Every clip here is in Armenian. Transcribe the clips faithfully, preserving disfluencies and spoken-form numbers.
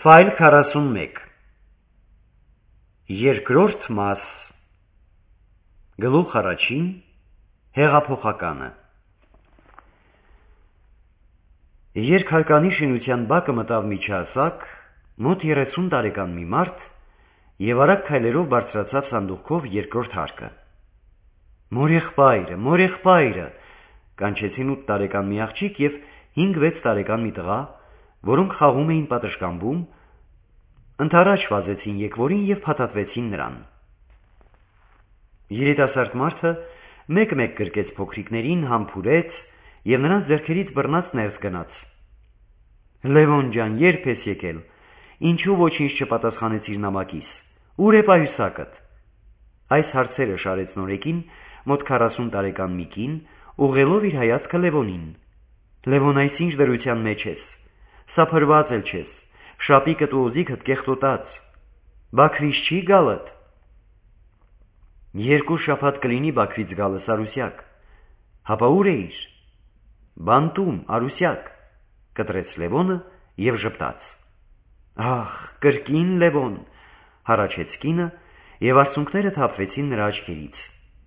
Ֆայլ քառասունմեկ Երկրորդ մաս Գլուխ առաջին Հեղափոխականը Երկհարկանի շինության բակը մտավ միջահասակ, մոտ երեսուն տարեկան մի մարդ և արագ քայլերով բարձրացավ սանդուղքով երկրորդ հարկը։ Մորեղբայրը, մորեղբայրը, կանչեցին ութ տարեկան մի աղջիկ և հինգ-վեց տարեկան մի տղա, որոնք խաղում էին պատշգամբում, ընդառաջ վազեցին եկվորին և փաթաթվեցին նրան։ Երիտասարդ մարդը մեկ-մեկ գրկեց փոքրիկներին, համբուրեց և նրանց ձեռքերից բռնած ներս գնաց։ Լևոն ջան, երբ ես եկել, ինչու ոչինչ չպատասխանեցիր նամակիս, ուր է պայուսակդ։ Այս հարցերը շարեց նորեկին, մոտ քառասուն տարեկան մի կին, ուղղելով իր հայացքը Լևոնին։ Լևոն, այս ինչ դրության մեջ ես, սափրված էլ չես, շապիկդ ու օձիքդ կեղտոտած, Բաքվից չի գալդ։ Երկու շաբաթ կլինի Բաքվից գալս, Արուսյակ, հապա ուր էիր։ Բանտում, Արուսյակ, կտրեց Լևոնը և ժպտաց։ Ահ, կրկին Լևոն, հառաչեց կինը և արցունքները թափվեցին նրա աչքերից։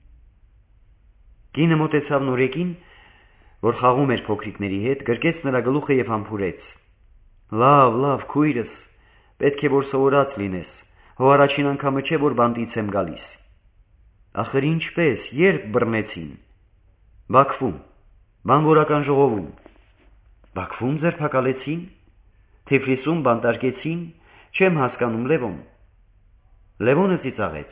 Կինը մոտեցավ նորեկին, որ խաղում էր փոքրիկների հետ, գրկեց նրա գլուխը և համբուրեց։ Լավ, լավ, քույրս, պետք է որ սովորած լինես, հո առաջին անգամը չէ, որ բանտից եմ գալիս։ Ախր ինչպես, երբ բռնեցին։ Բաքվում, բանվորական ժողովում։ Բաքվում ձերբակալեցին, Թիֆլիսում բանտարկեցին, չեմ հասկանում, Լևոն։ Լևոնը ծիծաղեց։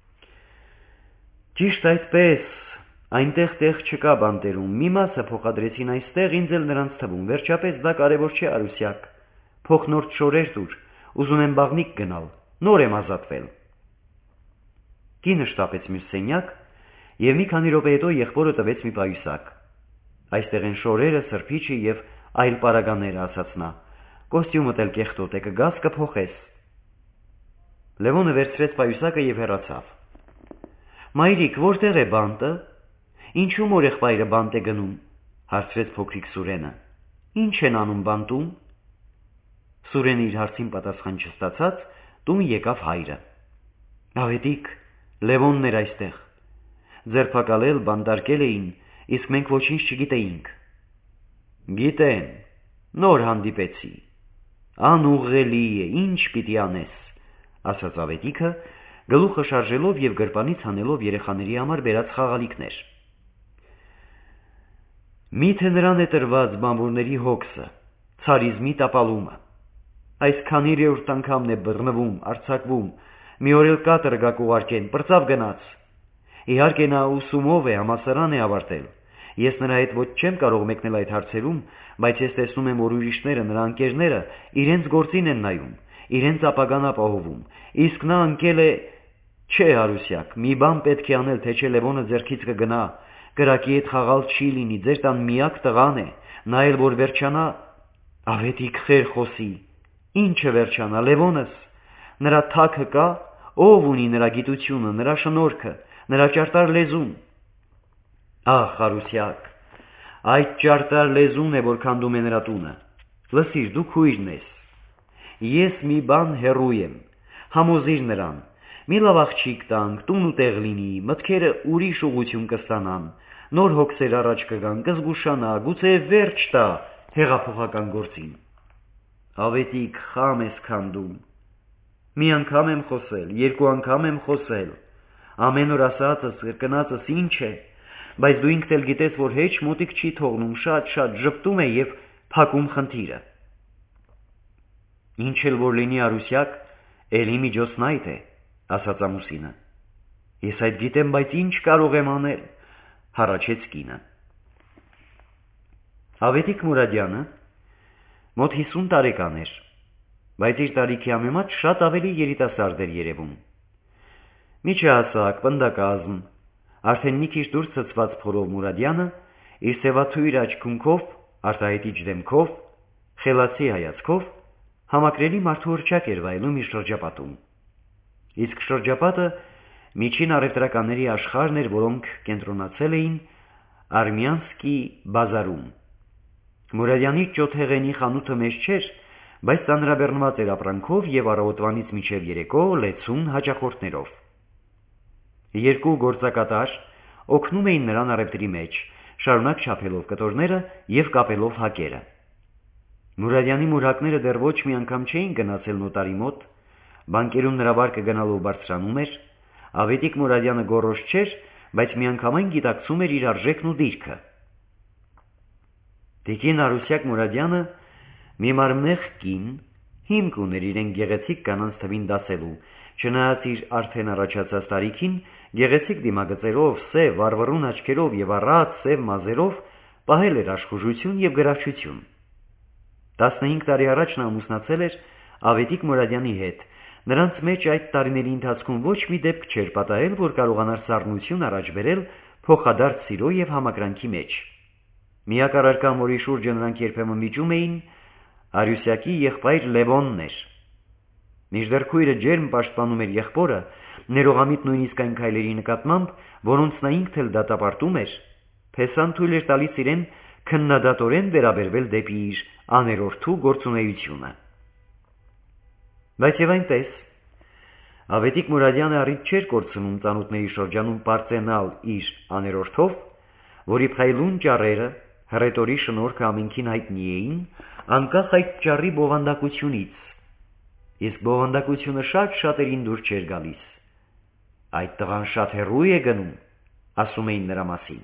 Ճիշտ այդպես, այնտեղ տեղ չկա բանտերում, մի մասը փոխադրեցին այստեղ, ինձ էլ նրանց թվում, վերջապես դա կարևոր չէ, Արուսյակ, փոխնորդ շորեր տուր, ուզում եմ բաղնիք գնալ, նոր եմ ազատվել։ Կինը շտապեց մյուս սենյակ և մի քանի րոպե հետո եղբորը տվեց մի պայուսակ։ Այստեղ են շորերը, սրբիչը և այլ պարագաները, ասաց նա, կոստյումդ էլ կեղտոտ է, կգաս կփոխես։ Լևոնը վերցրեց պայուսակը և հեռացավ։ Մայրիկ, որտեղ է բանտը։ Ինչու մորեղբայրը բանտ է գնում, հարցրեց փոքրիկ Սուրենը։ Ինչ են անում բանտում։ Սուրենը իր հարցին պատասխան չստացած, տուն եկավ հայրը։ Աղետիք, Լևոնն էր այստեղ։ Ձերբակալել, բանտարկել էին, իսկ մենք ոչինչ չգիտեինք։ Գիտեմ, նոր հանդիպեցի։ Անուղղելի է, ինչ պիտի անես, ասաց աղետիքը, գլուխը շարժելով և գրպանից հանելով երեխաների համար բերած խաղալիքներ։ Միթե նրան է տրված բանվորների հոգսը, ցարիզմի տապալումը։ Այս քանիրորդ անգամն է բռնվում, արձակվում, մի օր էլ կատր գա կուղարկեն, պրծավ գնաց։ Իհարկե նա ուսումով է, համալսարան է ավարտել։ Ես նրա հետ ոչ չեմ կարող մեկնել այդ հարցերում, բայց ես տեսնում եմ, որ ուրիշները, նրա ընկերները, իրենց գործին են նայում, իրենց ապագան ապահովում, իսկ նա ընկել է… Չէ, Արուսյակ, մի բան պետք է անել, թե չէ Լևոնը ձեռքից կգնա, կրակի հետ խաղալ չի լինի, ձեր տան միակ տղան է, նա էլ որ վերջանա… Աղետիք խեր խոսի, ինչը վերջանա, Լևոնս, նրա թաքը կա, ով ունի նրա գիտությունը, նրա շնորհքը, նրա ճարտար լեզուն։ Ախ, Արուսյակ, այդ ճարտար լեզուն է, որ քանդում է նրա տունը։ Լսիր, դու քույրն ես։ Ես մի բան հեռու եմ, համոզիր նրան, մի լավ աղջիկ տանք, տուն ու տեղ լինի, մտքերը ուրիշ ուղղություն կստանան, նոր հոգսեր առաջ կգան, կզգուշանա, գուցե վերջ տա հեղափոխական գործին։ Աղետիք, խամ ես քանդում։ Մի անգամ եմ խոսել, երկու անգամ եմ խոսել, ամեն օր ասածս, կրկնածս ինչ է, բայց դու ինքդ էլ գիտես, որ հեչ մոտիկ չի թողնում, շատ-շատ ժպտում է և փակում խնդիրը։ Ինչ էլ որ լինի, Արուսյակ, էլի միջոցն այդ է, ասաց ամուսինը։ Ես այդ գիտեմ, բայց ինչ կարող եմ անել, հառաչեց կինը։ Ավետիք Մուրադյանը մոտ հիսուն տարեկան էր, բայց իր տարիքի համեմատ շատ ավելի երիտասարդ էր երևում։ Միջահասակ, պնդակազմ, արդեն մի քիչ դուրս ցցված փորով Մուրադյանը իր սևաթույր աչքունքով, արտահայտիչ դեմքով, խելացի հայացքով համակրելի մարդու հռչակ էր վայելում իր շրջապատում։ Իսկ շրջապատը միջին առևտրականների աշխարհն էր, որոնք կենտրոնացել էին Արմյանսկի բազարում։ Մուրադյանի ճոթեղենի խանութը մեջ չէր, բայց ծանրաբեռնված էր ապրանքով և առավոտվանից մինչև երեկո լեցուն հաճախորդներով։ Երկու գործակատար օգնում էին նրան առևտրի մեջ, շարունակ չափելով կտորները և կապելով հակերը։ Մուրադյանի մուրհակները դեռ ոչ մի անգամ չէին գնացել նոտարի մոտ, բանկերում նրա վարկը գնալով բարձրանում էր, Ավետիք Մուրադյանը գոռոզ չէր, բայց միանգամայն գիտակցում էր իր արժեքն ու դիրքը։ Տիկին Արուսյակ Մուրադյանը մի մարմնեղ կին, հիմք ուներ իրեն գեղեցիկ կանանց թվին դասելու, չնայած իր արդեն առաջացած տարիքին, գեղեցիկ դիմագծերով, սև վառվռուն աչքերով և առատ սև մազերով պահել էր աշխուժություն և գրավչություն։ տասնհինգ տարի առաջ նա ամուսնացել էր Ավետիք Մուրադյանի հետ, նրանց մեջ այդ տարիների ընթացքում ոչ մի դեպք չէր պատահել, որ կարողանար սառնություն առաջ բերել փոխադարձ սիրո և համակրանքի մեջ։ Միակ առարկան, որի շուրջը նրանք երբեմն վիճում էին, Արուսյակի եղբայր Լևոնն էր։ Մինչդեռ քույրը ջերմ պաշտպանում էր եղբորը, ներողամիտ նույնիսկ այն քայլերի նկատմամբ, որոնց նա ինքն էլ դատապարտում էր, Փեսան թույլ էր տալիս իրեն քննադատորեն վերաբերվել դեպի իր աներորդու գործունեությունը։ Բայց և այնպես, Ավետիք Մուրադյանը առիթ չէր կորցնում ծանոթների շրջանում պարծենալ իր աներորդով, որի փայլուն ճառերը, հռետորի շնորհքը ամենքին հայտնի էին, անկախ այդ ճառի բովանդակությունից, իսկ բովանդակությունը շատ շատերին դուր չէր գալիս։ Այդ տղան շատ հեռու է գնում, ասում էին նրա մասին։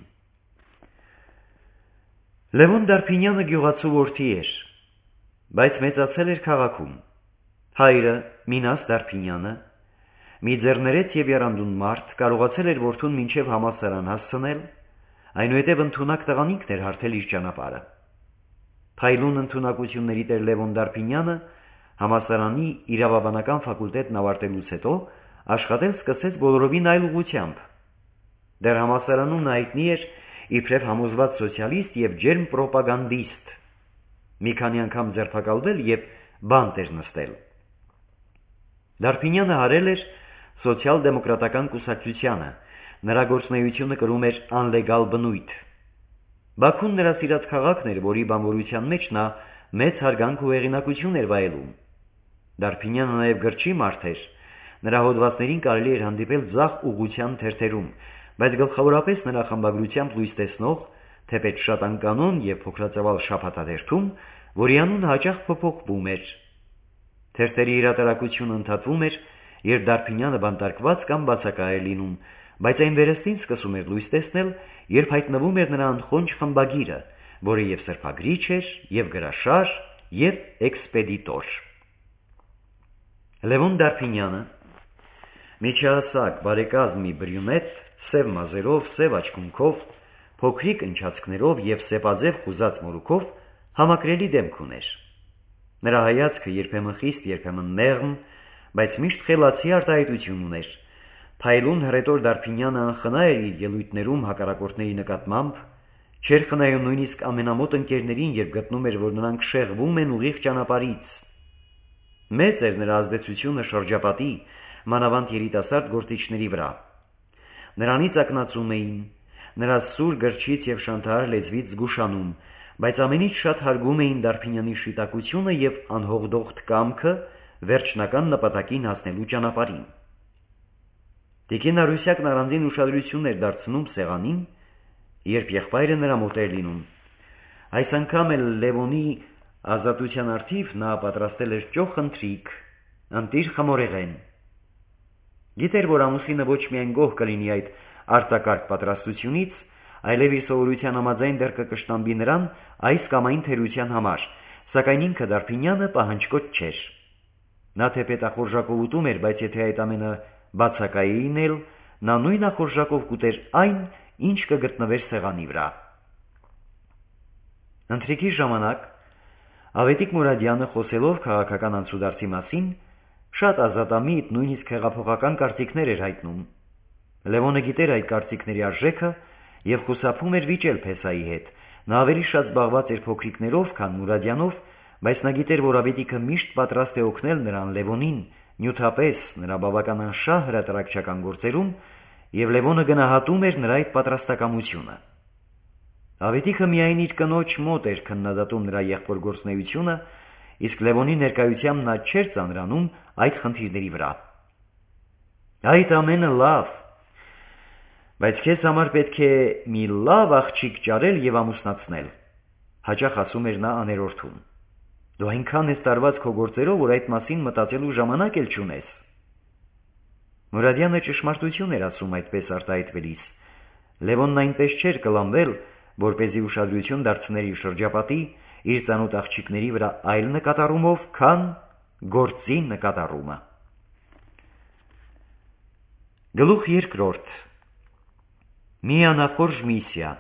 Լևոն Դարփինյանը գյուղացու որդի էր, բայց մեծացել էր քաղաքում։ Հայրը, Մինաս Դարփինյանը, մի ձեռներեց և եռանդուն մարդ, կարողացել էր որդուն մինչև համալսարան հասցնել, այնուհետև ընդունակ տղան ինքն էր հարթել իր ճանապարհը։ Փայլուն ընդունակությունների տեր Լևոն Դարփինյանը համալսարանի իրավաբանական ֆակուլտետն ավարտելուց հետո աշխատել սկսեց բոլորովին այլ ուղղությամբ։ Դեռ համալսարանում նա հայտնի էր իբրև համոզված սոցիալիստ և ջերմ պրոպագանդիստ, մի քանի անգամ ձերբակալվել և բանտ էր նստել։ Դարփինյանը հարել էր սոցիալ-դեմոկրատական կուսակցությանը, նրա գործունեությունը կրում էր անլեգալ բնույթ։ Բաքուն նրա սիրած քաղաքն էր, որի բանվորության մեջ նա մեծ հարգանք ու հեղինակություն էր վայելում։ Դարփինյանը նաև գրչի մարդ էր, նրա հոդվածներին կարելի էր հանդիպել ձախ ուղղության թերթերում, բայց գլխավորապես նրա խմբագրությամբ լույս տեսնող, թեպետ շատ անկանոն և փոքրածավալ շաբաթաթերթում, որի անունը հաճախ փոփոխվում էր։ Թերթերի հրատարակությունը ընդհատվում էր, երբ Դարփինյանը բանտարկված կամ բացակայ էր լինում, բայց այն վերստին սկսում էր լույս տեսնել, երբ հայտնվում էր նրա անխոնջ խմբագիրը, որը և սրբագրիչ էր, և գրաշար, և էքսպեդիտոր։ Լևոն Դարփինյանը, միջահասակ, բարեկազմ մի բրյունետ, սև մազերով, սև աչքունքով, փոքրիկ ընչացքներով և սեպաձև խուզած մորուքով, համակրելի դեմք ուներ։ Նրա հայացքը երբեմն խիստ, երբեմն մեղմ, բայց միշտ խելացի արտահայտություն ուներ։ Փայլուն հռետոր Դարփինյանը անխնա էր իր ելույթներում հակառակորդների նկատմամբ, չէր խնայում նույնիսկ ամենամոտ ընկերներին, երբ գտնում էր, որ նրանք շեղվում են ուղիղ ճանապարհից։ Մեծ էր նրա ազդեցությունը շրջապատի, մանավանդ երիտասարդ գործիչների վրա։ Նրանից ակնածում էին, նրա սուր գրչից և շանթահար լեզվից զգուշանում, բայց ամենից շատ հարգում էին Դարփինյանի շիտակությունը և անհողդողդ կամքը վերջնական նպատակին հասնելու ճանապարհին։ Տիկին Արուսյակն առանձին ուշադրություն էր դարձնում սեղանին, երբ եղբայրը նրա մոտ էր լինում։ Այս անգամ էլ Լևոնի ազատության առթիվ նա պատրաստել էր ճոխ ընթրիք, ընտիր խմորեղեն։ Գիտեր, որ ամուսինը ոչ միայն գոհ կլինի այդ արտակարգ պատրաստությունից, այլև իր սովորության համաձայն դեռ կկշտամբի նրան այս կամ այն թերության համար, սակայն ինքը Դարփինյանը պահանջկոտ չէր։ Նա թեպետ ախորժակով ուտում էր, բայց եթե այդ ամենը բացակայ է լինել, նա նույն ախորժակով կուտեր այն, ինչ կգտնվեր սեղանի վրա։ Ընթրիքի ժամանակ Ավետիք Մուրադյանը, խոսելով քաղաքական անցուդարձի մասին, շատ ազատամիտ, նույնիսկ հեղափոխական կարծիքներ էր հայտնում։ Լևոնը գիտեր այդ կարծիքների արժեքը և խուսափում էր վիճել Փեսայի հետ։ Նա ավելի շատ զբաղված էր փոքրիկներով, քան Մուրադյանով, բայց նա գիտեր, որ Ավետիքը միշտ պատրաստ է օգնել նրան, Լևոնին, նյութապես նրա բավական անշահ հրատարակչական գործերում, և Լևոնը գնահատում էր նրա այդ պատրաստակամությունը։ Ավետիքը միայն իր կնոջ մոտ էր քննադատում նրա եղբոր գործունեությունը իսկ Լևոնի ներկայությամբ նա չէր ծանրանում այդ խնդիրների վրա։ Այդ ամենը լավ, բայց քեզ համար պետք է մի լավ աղջիկ ճարել եւ ամուսնացնել, հաճախ ասում էր նա աներորդուն։ Դու այնքան ես տարված քո գործերով, որ այդ մասին մտածելու ժամանակ էլ չունես։ Մուրադյանը ճշմարտություն էր ասում այդպես արտահայտվելիս։ Լևոնն այնպես չէր կլանվել, որպեսզի ուշադրություն դարձներ իր շրջապատի, իր ծանոթ աղջիկների վրա այլ նկատառումով, քան գործի նկատառումը։ Գլուխ երկրորդ։ Մի անախորժ միսիա։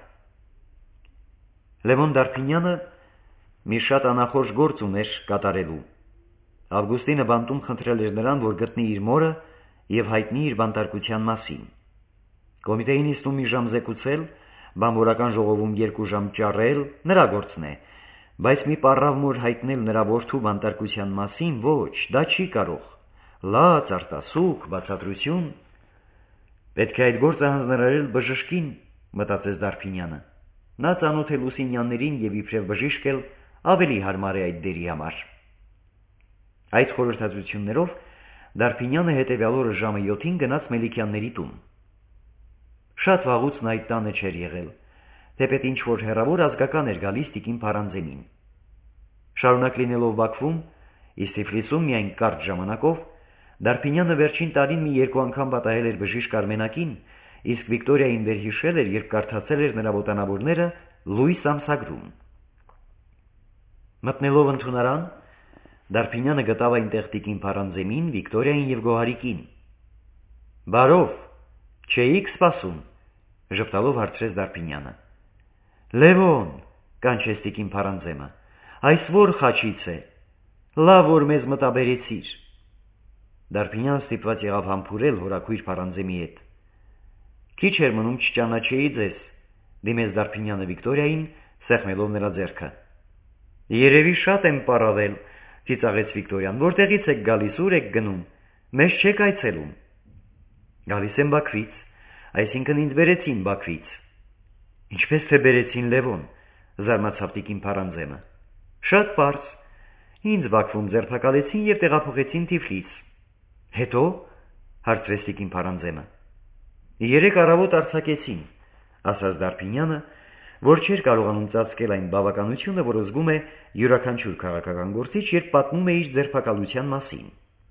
Լևոն Դարփինյանը մի շատ անախորժ գործ ուներ կատարելու։ Ավգուստինը բանտում խնդրել էր նրան, որ գտնի իր մորը եւ հայտնի իր բանտարկության մասին։ Կոմիտեին իստում մի ժամ զեկուցել, բանվորական ժողովում երկու ժամ ճառել, նրա գործն է, բայց մի պառավ մոր հայտնել նրա որդու բանտարկության մասին ոչ, դա չի կարող։ Լաց, արտասուք, բացատրություն։ Պետք է այդ գործը հանձնարարել բժշկին, մտածեց Դարփինյանը։ Նա ծանոթ է Լուսինյաններին եւ իբրև բժիշկ էլ ավելի հարմար է այդ դերի համար։ Այդ խորհրդածություններով Դարփինյանը հետևյալ օրը ժամը յոթին գնաց Մելիքյանների տուն։ Շատ վաղուց նա այդ տանը չէր եղել, թեպետ ինչ-որ հեռավոր ազգական էր գալիս տիկին Փարանձենին։ Շարունակ լինելով Բաքվում, իսկ Թիֆլիսում միայն կարճ ժամանակով, Դարփինյանը վերջին տարին մի երկու անգամ պատահել էր բժիշկ Արմենակին, իսկ Վիկտորիային վերհիշել էր, երբ կարդացել էր նրա ոտանավորները լույս ամսագրում։ Մտնելով ընդունարան, Դարփինյանը գտավ այնտեղ տիկին Փարանձենին, Վիկտորիային եւ Գոհարիկին։ Բարով, չէիք սպասում, ժպտալով հարցրեց Դարփինյանը։ Լևոն, կանչեց տիկին Փարանձենը, այս որ խաչից է, լավ որ մեզ մտաբերեցիր։ Դարփինյանը ստիպված եղավ համբուրել հորաքույր Փարանձենի հետ։ Քիչ էր մնում չճանաչեի ձեզ, դիմեց Դարփինյանը Վիկտորիային, սեղմելով նրա ձեռքը։ Երևի շատ եմ պարավել, ծիծաղեց Վիկտորիան, որտեղից եք գալիս, ուր եք գնում, մեզ չեք այցելում։ Գալիս եմ Բաքվից, այսինքն ինձ բերեցին Բաքվից։ Ինչպես թե բերեցին Լևոն, զարմացավ տիկին Փարանձենը։ Շատ պարզ, ինձ Բաքվում ձերբակալեցին եւ տեղափոխեցին Թիֆլիս։ Հետո, հարցրեց տիկին Փարանձենը։ Երեք առավոտ արձակեցին, ասաց Դարփինյանը, որ չէր կարողանում ծածկել այն բավականությունը, որ զգում է յուրաքանչյուր քաղաքական գործիչ, երբ պատմում է իր ձերբակալության մասին։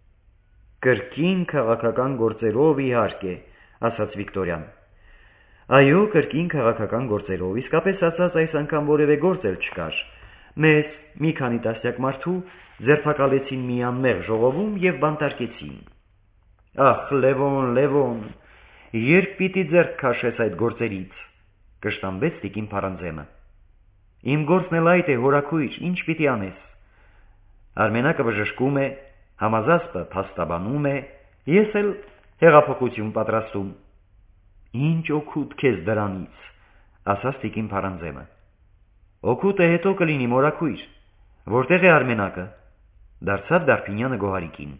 Կրկին քաղաքական գործերով իհարկե, ասաց Վիկտորիան։ Այո, կրկին քաղաքական գործերով, իսկապես ասած այս անգամ որևէ գործ էլ չկար։ Մեզ մի քանի տասնյակ մարդու ձերբակալեցին մի անմեղ ժողովում եւ բանտարկեցին։ Ախ, Լևոն, Լևոն, երբ պիտի ձեռք քաշես այդ գործերից, կշտամբեց տիկին Փարանձենը։ Իմ գործն էլ այդ է, հորաքույր, ինչ պիտի անես։ Արմենակը բժշկում է, Համազասպը փաստաբանում է, ես էլ հեղափոխություն պատրաստում։ Ինչ օգուտ քեզ դրանից, ասաց տիկին Փարանձենը։ Օգուտը հետո կլինի, մորաքույր, որտեղ է Արմենակը, դարձավ Դարփինյանը Գոհարիկին։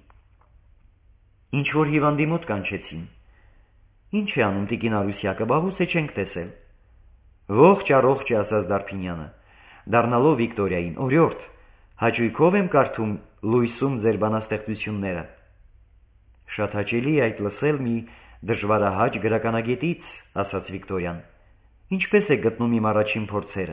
Ինչ որ հիվանդի մոտ կանչեցին։ Ինչ է անում տիկին Արուսյակը, բաղուց է չենք տեսել։ Ողջ առողջ է, ասաց Դարփինյանը, դառնալով Վիկտորիային, օրիորդ, հաճույքով եմ կարդում լույսում ձեր բանաստեղծությունները։ Շատ հաճելի է այդ լսել մի դժվարահաճ գրականագետից, ասաց Վիկտորիան։ Ինչպես է գտնում իմ առաջին փորձերը։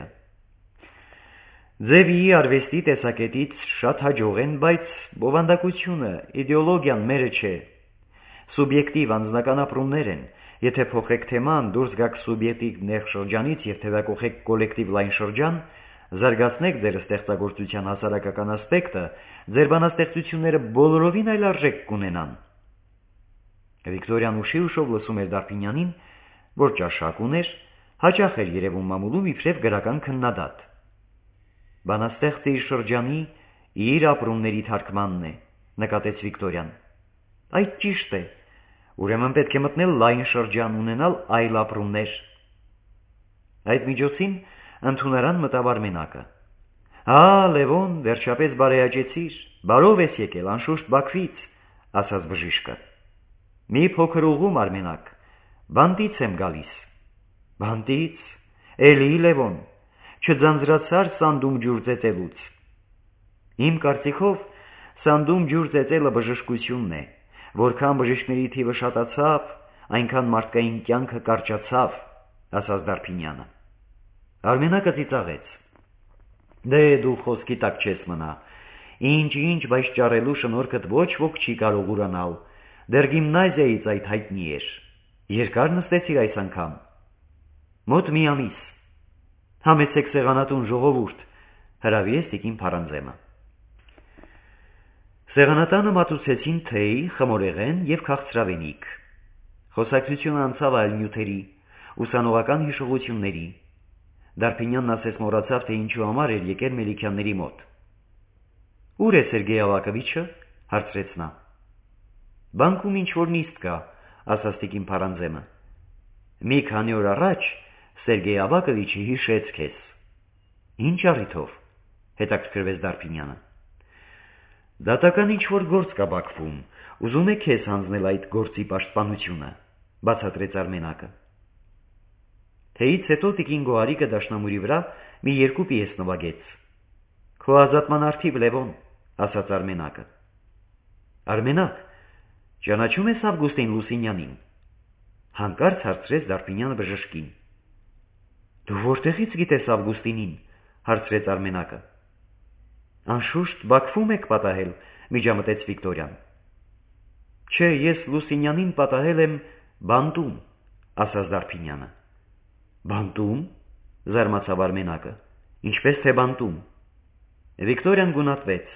Ձևի արվեստի տեսակետից շատ հաջող են, բայց բովանդակությունը, իդեոլոգիան մերը չէ։ Սուբյեկտիվ անձնական ապրումներ են, եթե փոխեք թեման, դուրս գաք սուբյեկտիվ նեղ շրջանից եւ թեւակողեք կոլեկտիվ լայն շրջան, զարգացնեք ձեր ստեղծագործության հասարակական ասպեկտը, ձեր բանաստեղծությունները բոլորովին այլ արժեք կունենան։ Վիկտորիան ուշի ուշով լսում էր Դարփինյանին, որ ճաշակ ուներ, հաճախ էր երևում մամուլում իբրև գրական քննադատ։ Բանաստեղծը իր շրջանի, իր ապրումների թարգմանն է, նկատեց Վիկտորիան։ Այդ ճիշտ է, ուրեմն պետք է մտնել լայն շրջան, ունենալ այլ ապրումներ։ Այդ միջոցին ընդունարան մտավ Արմենակը։ Հա, Լևոն, վերջապես բարեհաճեցիր, բարով ես եկել, անշուշտ Բաքվից, ասաց բժիշկը։ Մի փոքր ուղում, Արմենակ, բանտից եմ գալիս։ Բանտից, էլի Լևոն, չձանձրացար սանդում ջուր ծեծելուց։ Իմ կարծիքով սանդում ջուր ծեծելը բժշկությունն է, որքան բժիշկների թիվը շատացավ, այնքան մարդկային կյանքը կարճացավ, ասաց Դարբինյանը։ Արմենակը ծիծաղեց։ Դե դու խոսքի տակ չես մնա, ինչ-ինչ, բայց ճարելու շնորհքդ ոչ ոք չի կարող ուրանալ, դեռ գիմնազիայից այդ հայտնի էր։ Երկար նստեցիր այս անգամ։ Մոտ մի ամիս։ Համեցեք սեղանատուն, ժողովուրդ, հրավիրեց տիկին Փարանձեմը։ Սեղանատանը մատուցեցին թեյ, խմորեղեն և քաղցրավենիք։ Խոսակցությունը անցավ այլ նյութերի, ուսանողական հիշողությունների։ Դարբինյանն ասես մոռացավ, թե ինչու համար էր եկել Մելիքյանների մոտ։ Ուր է Սերգեյ Ավակովիչը, հարցրեց նա։ Բանկում ինչ-որ նիստ կա, ասաց տիկին Փարանձեմը։ Մի քանի օր առաջ Սերգեյ Ավակովիչը հիշեց քեզ։ Ինչ առիթով, հետաքրքրվեց Դարբինյանը։ Դատական ինչ-որ գործ կա Բաքվում, ուզում է քեզ հանձնել այդ գործի պաշտպանությունը, բացատրեց Արմենակը։ Թեյից հետո տիկին Գոհարիկը դաշնամուրի վրա մի երկու պիես նվագեց։ Քո ազատման արդիվ, Լևոն, ասաց Արմենակը։ Արմենակ, ճանաչում ես Ավգուստին Լուսինյանին, հանկարծ հարցրեց Դարբինյանը բժշկին։ Դու որտեղից գիտես Ավգուստինին, հարցրեց Արմենակը։ Անշուշտ Բաքվում եք պատահել, միջամտեց Վիկտորյան։ Չէ, ես Լուսինյանին պատահել եմ բանտում, ասաց Դարբինյանը։ Բանտում, զարմացավ Արմենակը, ինչպես թե բանտում։ Վիկտորյան գունատվեց։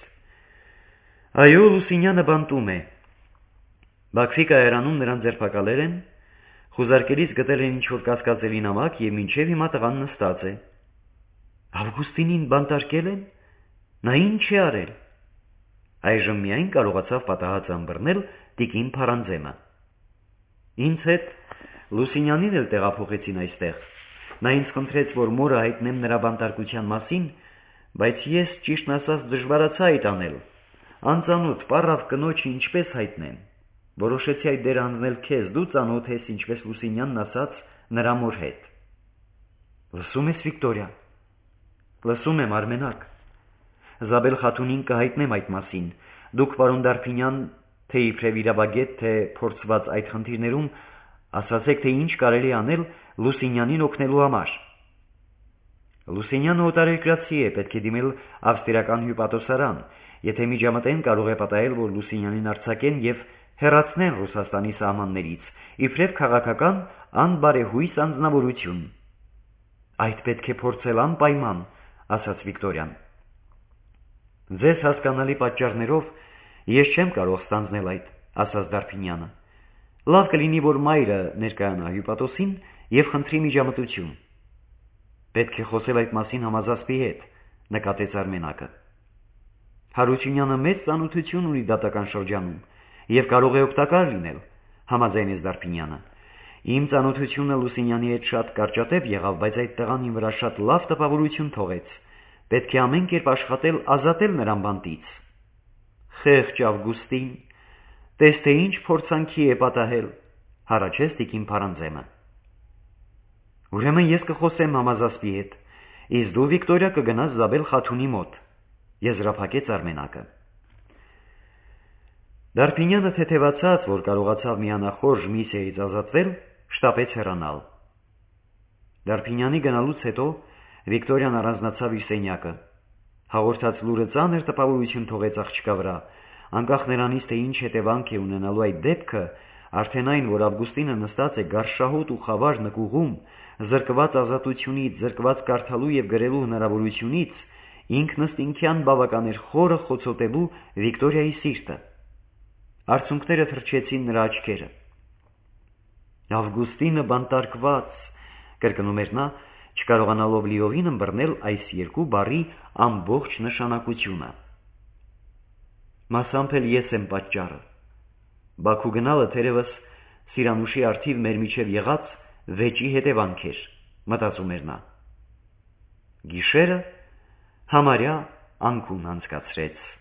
Այո, Լուսինյանը բանտում է։ Բաքվի կայարանում նրան ձերբակալել են, խուզարկելիս գտել են ինչ-որ կասկածելի նամակ և մինչև հիմա տղան նստած է։ Ավգուստինին բանտարկել են։ Նա ինչ է արել։ Այժմ միայն կարողացավ պատահած ըմբռնել տիկին Փարանձեմը։ Ինձ հետ Լուսինյանին էլ տեղափոխեցին այստեղ։ Նա ինձ խնդրեց, որ մորը հայտնեմ նրա բանտարկության մասին, բայց ես ճիշտն ասած դժվարացա այդ անել։ Անծանոթ պառավ կնոջը ինչպես հայտնեմ։ Որոշեցի այդ դերը հանձնել քեզ, դու ծանոթ ես, ինչպես Լուսինյանն ասաց, նրա մոր հետ։ Լսում ես, Վիկտորիա։ Լսում եմ, Արմենակ։ Զաբել Խաթունին կհայտնեմ այդ մասին։ Դուք, պարոն Դարբինյան, թե իբրև իրավագետ, թե փորձված այդ խնդիրներում, ասացեք, թե ինչ կարելի անել Լուսինյանին օգնելու համար։ Լուսինյանը օտարերկրացի է, պետք է դիմել ավստրիական հյուպատոսարան։ Եթե միջամտեն, կարող է պատահել, որ Լուսինյանին արձակեն և հեռացնեն Ռուսաստանի սահմաններից, իբրև քաղաքական անբարեհույս անձնավորություն։ Այդ պետք է փորձել անպայման, ասաց Վիկտորյան։ Ձեզ հասկանալի պատճառներով ես չեմ կարող ստանձնել այդ, ասաց Դարբինյանը։ Լավ կլինի, որ մայրը ներկայանա հյուպատոսին և խնդրի միջամտություն։ Պետք է խոսել այդ մասին համազասպի հետ, նկատեց Արմենակը։ Հարությունյանը մեծ ծանոթություն ունի դատական շրջանում և կարող է օգտակար լինել, համաձայնեց Դարբինյանը։ Իմ ծանոթությունը Լուսինյանի հետ շատ կարճատև եղավ, բայց այդ տղան իմ վրա շատ լավ տպավորություն թողեց։ Պետք է ամեն կերպ աշխատել ազատել նրան բանտից։ Խեղճ Ավգուստին, տես թե ինչ փորձանքի է պատահել, հառաչեց տիկին Փարանձեմը։ Ուրեմն ես կխոսեմ համազասպի հետ, իսկ դու, Վիկտորիա, կգնաս Զաբել Խաթունի մոտ, եզրափակեց Արմենակը։ Դարբինյանը թեթևացած, որ կարողացավ մի անախորժ միսիայից ազատվել, շտապեց հեռանալ։ Դարբինյանի գնալուց հետո Վիկտորիան առանձնացավ իր սենյակը։ Հաղորդած լուրը ծանր տպավորություն թողեց աղջկա վրա, անկախ նրանից, թե ինչ հետևանք է ունենալու այդ դեպքը, արդեն այն, որ Ավգուստինը նստած է գարշահոտ ու խավար նկուղում, զրկված ազատությունից, զրկված կարդալու և գրելու հնարավորությունից, ինքնըստինքյան բավական էր խորը խոցոտելու Վիկտորիայի սիրտը։ Արցունքները թրջեցին նրա աչքերը։ Ավգուստինը բանտարկված, կրկնում էր նա, չկարողանալով լիովին ըմբռնել այս երկու բառի ամբողջ նշանակությունը։ Մասամբ էլ ես եմ պատճառը։ Բաքու գնալը թերևս Սիրանուշի արդիվ մեր միջև եղած վեճի հետևանք էր, մտածում էր նա։ Գիշերը համարյա անկուն անցկացրեց։